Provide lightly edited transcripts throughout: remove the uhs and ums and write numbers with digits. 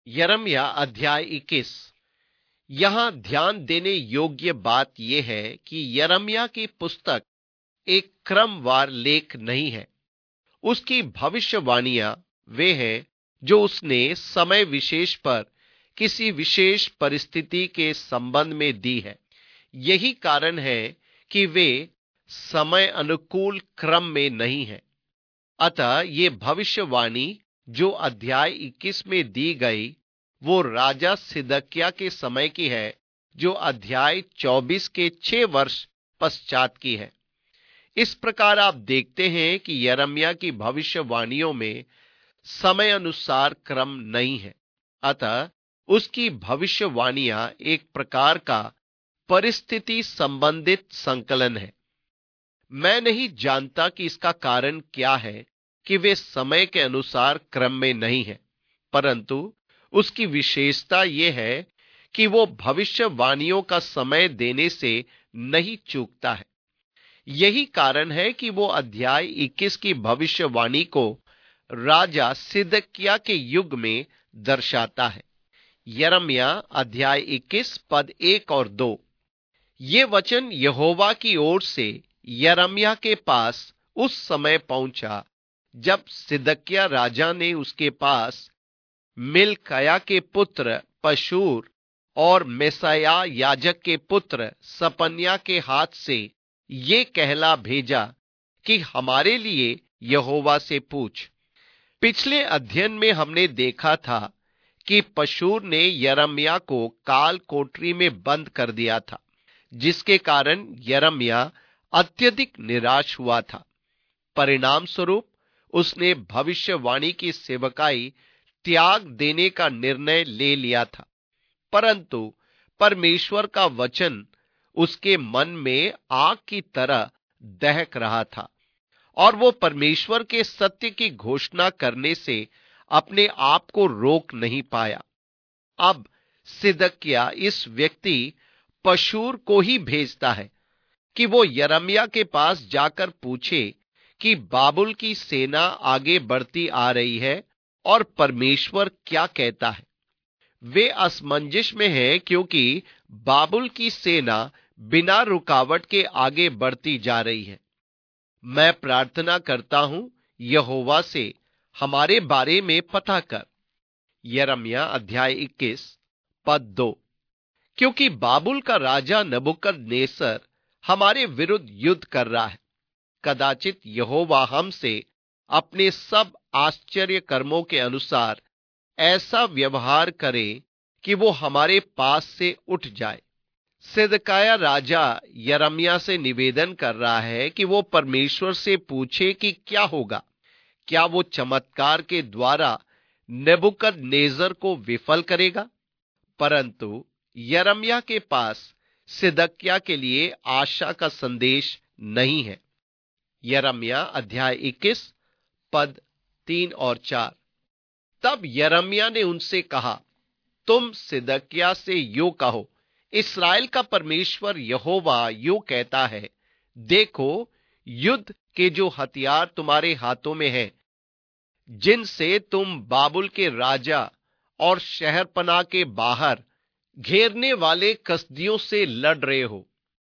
यिर्मयाह अध्याय 21। यहां ध्यान देने योग्य बात यह है कि यिर्मयाह की पुस्तक एक क्रमवार लेख नहीं है। उसकी भविष्यवाणियां वे हैं जो उसने समय विशेष पर किसी विशेष परिस्थिति के संबंध में दी है। यही कारण है कि वे समय अनुकूल क्रम में नहीं है। अतः ये भविष्यवाणी जो अध्याय 21 में दी गई वो राजा सिदकिय्याह के समय की है, जो अध्याय 24 के 6 वर्ष पश्चात की है। इस प्रकार आप देखते हैं कि यिर्मयाह की भविष्यवाणियों में समय अनुसार क्रम नहीं है। अतः उसकी भविष्यवाणियां एक प्रकार का परिस्थिति संबंधित संकलन है। मैं नहीं जानता कि इसका कारण क्या है कि वे समय के अनुसार क्रम में नहीं है, परंतु उसकी विशेषता यह है कि वो भविष्यवाणियों का समय देने से नहीं चूकता है। यही कारण है कि वो अध्याय 21 की भविष्यवाणी को राजा सिदकिय्याह के युग में दर्शाता है। यिर्मयाह अध्याय 21 पद 1 और 2। ये वचन यहोवा की ओर से यिर्मयाह के पास उस समय पहुंचा जब सिदकिय्याह राजा ने उसके पास मिल्किय्याह के पुत्र पशूर और मेशायाह याजक के पुत्र सपन्याह के हाथ से ये कहला भेजा कि हमारे लिए यहोवा से पूछ। पिछले अध्ययन में हमने देखा था कि पशूर ने यिर्मयाह को काल कोठरी में बंद कर दिया था, जिसके कारण यिर्मयाह अत्यधिक निराश हुआ था। परिणाम स्वरूप उसने भविष्यवाणी की सेवकाई त्याग देने का निर्णय ले लिया था, परंतु परमेश्वर का वचन उसके मन में आग की तरह दहक रहा था और वो परमेश्वर के सत्य की घोषणा करने से अपने आप को रोक नहीं पाया। अब सिदकिय्याह इस व्यक्ति पशूर को ही भेजता है कि वो यिर्मयाह के पास जाकर पूछे कि बाबुल की सेना आगे बढ़ती आ रही है और परमेश्वर क्या कहता है। वे असमंजस में हैं क्योंकि बाबुल की सेना बिना रुकावट के आगे बढ़ती जा रही है। मैं प्रार्थना करता हूं यहोवा से हमारे बारे में पता कर। यिर्मयाह अध्याय 21 पद 2। क्योंकि बाबुल का राजा नबूकदनेस्सर हमारे विरुद्ध युद्ध कर रहा है। कदाचित यहोवा हमसे अपने सब आश्चर्य कर्मों के अनुसार ऐसा व्यवहार करे कि वो हमारे पास से उठ जाए। सिदकिय्याह राजा यिर्मयाह से निवेदन कर रहा है कि वो परमेश्वर से पूछे कि क्या होगा। क्या वो चमत्कार के द्वारा नबूकदनेस्सर को विफल करेगा? परंतु यिर्मयाह के पास सिदकिय्याह के लिए आशा का संदेश नहीं है। यिर्मयाह अध्याय 21 पद 3 और 4। तब यिर्मयाह ने उनसे कहा, तुम सिदकिय्याह से यूं कहो, इस्राएल का परमेश्वर यहोवा यूं कहता है, देखो, युद्ध के जो हथियार तुम्हारे हाथों में हैं, जिनसे तुम बाबुल के राजा और शहरपनाह के बाहर घेरने वाले कसदियों से लड़ रहे हो,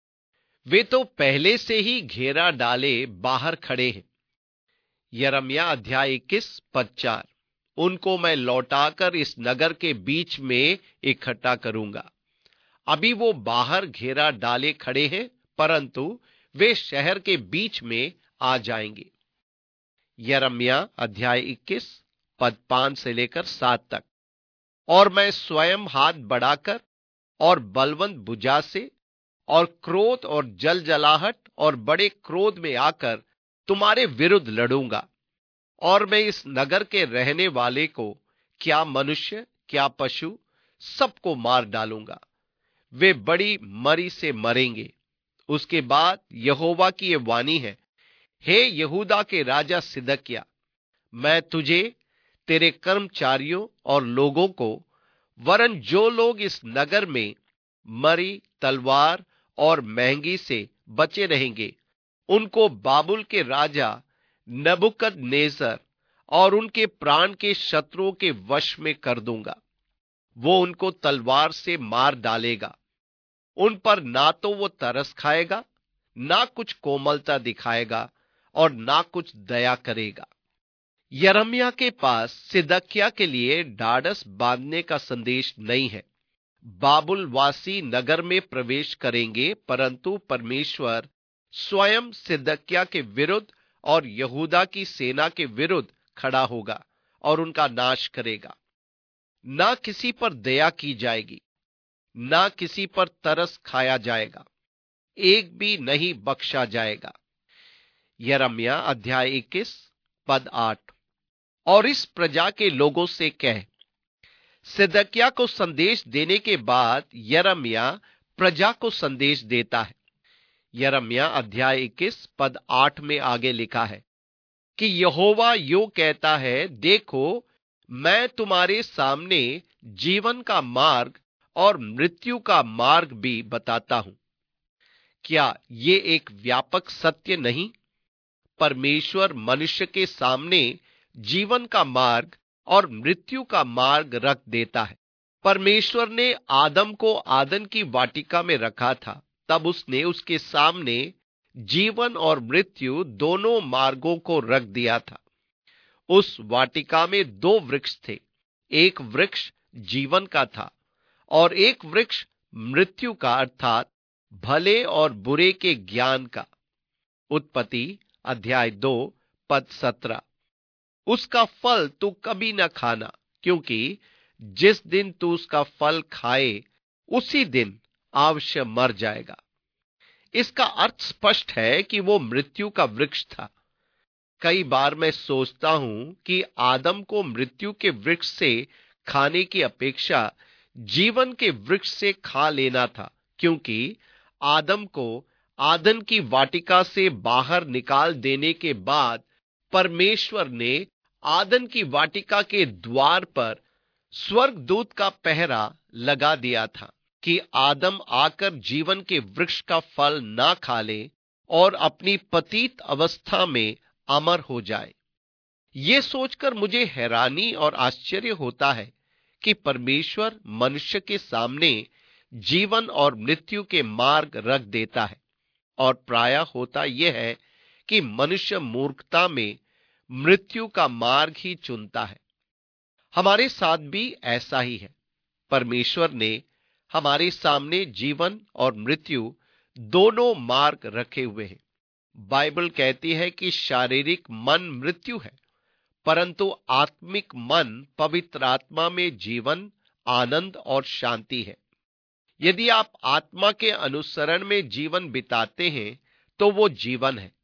वे तो पहले से ही घेरा डाले बाहर खड़े हैं। यिर्मयाह अध्याय 21 पद 4। उनको मैं लौटाकर इस नगर के बीच में इकट्ठा करूंगा। अभी वो बाहर घेरा डाले खड़े हैं, परंतु वे शहर के बीच में आ जाएंगे। यिर्मयाह अध्याय 21 पद 5 से लेकर 7 तक। और मैं स्वयं हाथ बढ़ाकर और बलवंत भुजा से और क्रोध और जलजलाहट और बड़े क्रोध में आकर तुम्हारे विरुद्ध लड़ूंगा, और मैं इस नगर के रहने वाले को, क्या मनुष्य क्या पशु, सबको मार डालूंगा। वे बड़ी मरी से मरेंगे। उसके बाद यहोवा की यह वाणी है, हे यहूदा के राजा सिदकिय्याह, मैं तुझे, तेरे कर्मचारियों और लोगों को, वरन जो लोग इस नगर में मरी, तलवार और महंगी से बचे रहेंगे, उनको बाबुल के राजा नबूकदनेस्सर और उनके प्राण के शत्रुओं के वश में कर दूंगा। वो उनको तलवार से मार डालेगा। उन पर ना तो वो तरस खाएगा, ना कुछ कोमलता दिखाएगा और ना कुछ दया करेगा। यिर्मयाह के पास सिदकिय्याह के लिए ढाढ़स बांधने का संदेश नहीं है। बाबुल वासी नगर में प्रवेश करेंगे, परंतु परमेश्वर स्वयं सिदकिय्याह के विरुद्ध और यहूदा की सेना के विरुद्ध खड़ा होगा और उनका नाश करेगा। ना किसी पर दया की जाएगी, ना किसी पर तरस खाया जाएगा, एक भी नहीं बख्शा जाएगा। यिर्मयाह अध्याय 21 पद 8। और इस प्रजा के लोगों से कह। सिदकिय्याह को संदेश देने के बाद यिर्मयाह प्रजा को संदेश देता है। यिर्मयाह अध्याय 21 पद 8 में आगे लिखा है कि यहोवा यूं कहता है, देखो मैं तुम्हारे सामने जीवन का मार्ग और मृत्यु का मार्ग भी बताता हूं। क्या ये एक व्यापक सत्य नहीं? परमेश्वर मनुष्य के सामने जीवन का मार्ग और मृत्यु का मार्ग रख देता है। परमेश्वर ने आदम को आदन की वाटिका में रखा था, तब उसने उसके सामने जीवन और मृत्यु दोनों मार्गों को रख दिया था। उस वाटिका में दो वृक्ष थे, एक वृक्ष जीवन का था और एक वृक्ष मृत्यु का, अर्थात भले और बुरे के ज्ञान का। उत्पत्ति अध्याय 2 पद 17। उसका फल तू कभी न खाना, क्योंकि जिस दिन तू उसका फल खाए उसी दिन अवश्य मर जाएगा। इसका अर्थ स्पष्ट है कि वो मृत्यु का वृक्ष था। कई बार मैं सोचता हूं कि आदम को मृत्यु के वृक्ष से खाने की अपेक्षा जीवन के वृक्ष से खा लेना था, क्योंकि आदम को आदन की वाटिका से बाहर निकाल देने के बाद परमेश्वर ने आदन की वाटिका के द्वार पर स्वर्गदूत का पहरा लगा दिया था कि आदम आकर जीवन के वृक्ष का फल ना खा ले और अपनी पतित अवस्था में अमर हो जाए। ये सोचकर मुझे हैरानी और आश्चर्य होता है कि परमेश्वर मनुष्य के सामने जीवन और मृत्यु के मार्ग रख देता है, और प्रायः होता यह है कि मनुष्य मूर्खता में मृत्यु का मार्ग ही चुनता है। हमारे साथ भी ऐसा ही है। परमेश्वर ने हमारे सामने जीवन और मृत्यु दोनों मार्ग रखे हुए हैं। बाइबल कहती है कि शारीरिक मन मृत्यु है, परंतु आत्मिक मन पवित्र आत्मा में जीवन, आनंद और शांति है। यदि आप आत्मा के अनुसरण में जीवन बिताते हैं तो वो जीवन है।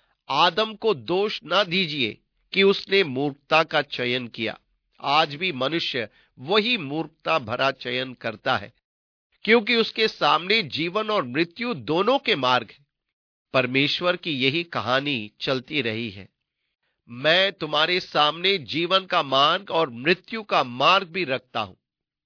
आदम को दोष ना दीजिए कि उसने मूर्खता का चयन किया। आज भी मनुष्य वही मूर्खता भरा चयन करता है, क्योंकि उसके सामने जीवन और मृत्यु दोनों के मार्ग हैं। परमेश्वर की यही कहानी चलती रही है। मैं तुम्हारे सामने जीवन का मार्ग और मृत्यु का मार्ग भी रखता हूं।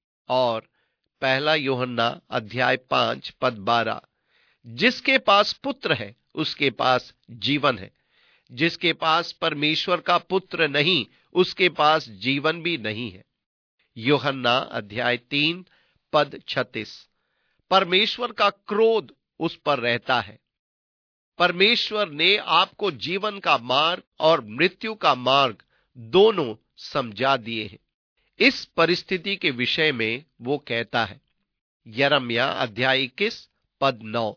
और पहला यूहन्ना अध्याय 5 पद 12, जिसके पास पुत्र है उसके पास जीवन है, जिसके पास परमेश्वर का पुत्र नहीं उसके पास जीवन भी नहीं है। यूहन्ना अध्याय 3 पद 36। परमेश्वर का क्रोध उस पर रहता है। परमेश्वर ने आपको जीवन का मार्ग और मृत्यु का मार्ग दोनों समझा दिए हैं। इस परिस्थिति के विषय में वो कहता है, यिर्मयाह अध्याय 21 पद 9,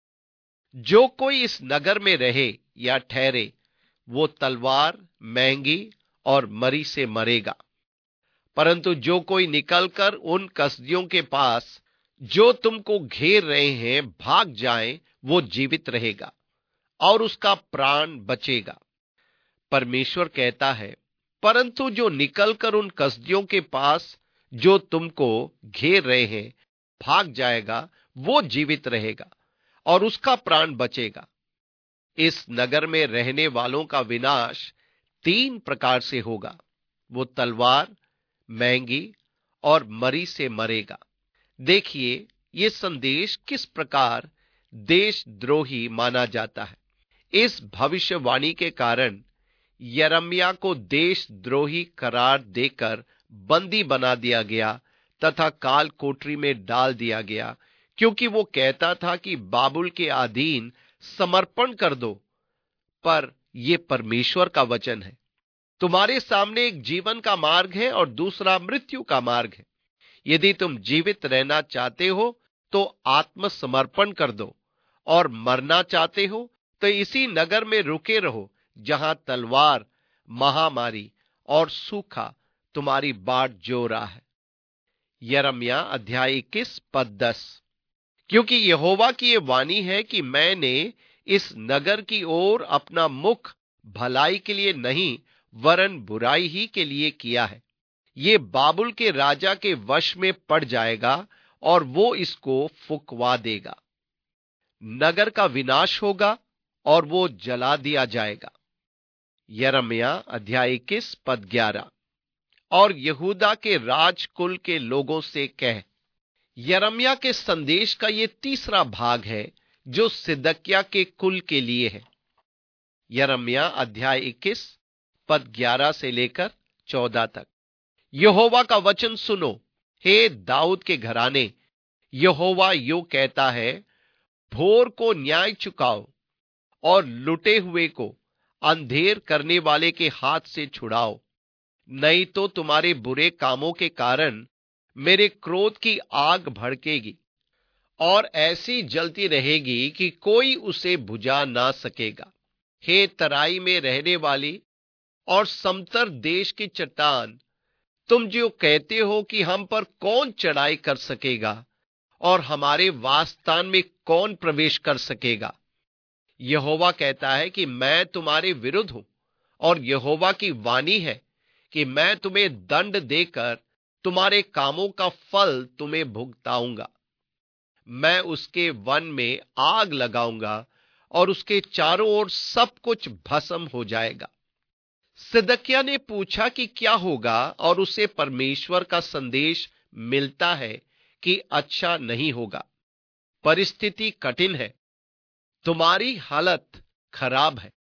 जो कोई इस नगर में रहे या ठहरे वो तलवार, महंगी और मरी से मरेगा, परंतु जो कोई निकलकर उन कसदियों के पास जो तुमको घेर रहे हैं भाग जाए वो जीवित रहेगा और उसका प्राण बचेगा। परमेश्वर कहता है, परंतु जो निकलकर उन कसदियों के पास जो तुमको घेर रहे हैं भाग जाएगा वो जीवित रहेगा और उसका प्राण बचेगा। इस नगर में रहने वालों का विनाश 3 प्रकार से होगा। वो तलवार, महंगी और मरी से मरेगा। देखिए ये संदेश किस प्रकार देशद्रोही माना जाता है। इस भविष्यवाणी के कारण यिर्मयाह को देशद्रोही करार देकर बंदी बना दिया गया, तथा काल कोठरी में डाल दिया गया, क्योंकि वो कहता था कि बाबुल के अधीन समर्पण कर दो। पर यह परमेश्वर का वचन है। तुम्हारे सामने एक जीवन का मार्ग है और दूसरा मृत्यु का मार्ग है। यदि तुम जीवित रहना चाहते हो तो आत्मसमर्पण कर दो, और मरना चाहते हो तो इसी नगर में रुके रहो जहां तलवार, महामारी और सूखा तुम्हारी बाट जो रहा है। यिर्मयाह अध्याय 21 पद 10। क्योंकि यहोवा की यह वाणी है कि मैंने इस नगर की ओर अपना मुख भलाई के लिए नहीं वरन बुराई ही के लिए किया है। ये बाबुल के राजा के वश में पड़ जाएगा और वो इसको फुकवा देगा। नगर का विनाश होगा और वो जला दिया जाएगा। यिर्मयाह अध्याय 21 पद 11। और यहूदा के राजकुल के लोगों से कह। यिर्मयाह के संदेश का यह तीसरा भाग है जो सिदकिय्याह के कुल के लिए है। यिर्मयाह अध्याय 21 पद 11 से लेकर 14 तक। यहोवा का वचन सुनो, हे दाऊद के घराने। यहोवा यूं कहता है, भोर को न्याय चुकाओ और लुटे हुए को अंधेर करने वाले के हाथ से छुड़ाओ, नहीं तो तुम्हारे बुरे कामों के कारण मेरे क्रोध की आग भड़केगी और ऐसी जलती रहेगी कि कोई उसे बुझा ना सकेगा। हे तराई में रहने वाली और समतर देश की चट्टान, तुम जो कहते हो कि हम पर कौन चढ़ाई कर सकेगा और हमारे वासस्थान में कौन प्रवेश कर सकेगा। यहोवा कहता है कि मैं तुम्हारे विरुद्ध हूं, और यहोवा की वाणी है कि मैं तुम्हें दंड देकर तुम्हारे कामों का फल तुम्हें भुगताऊंगा। मैं उसके वन में आग लगाऊंगा और उसके चारों ओर सब कुछ भस्म हो जाएगा। सिदकिय्याह ने पूछा कि क्या होगा, और उसे परमेश्वर का संदेश मिलता है कि अच्छा नहीं होगा। परिस्थिति कठिन है, तुम्हारी हालत खराब है,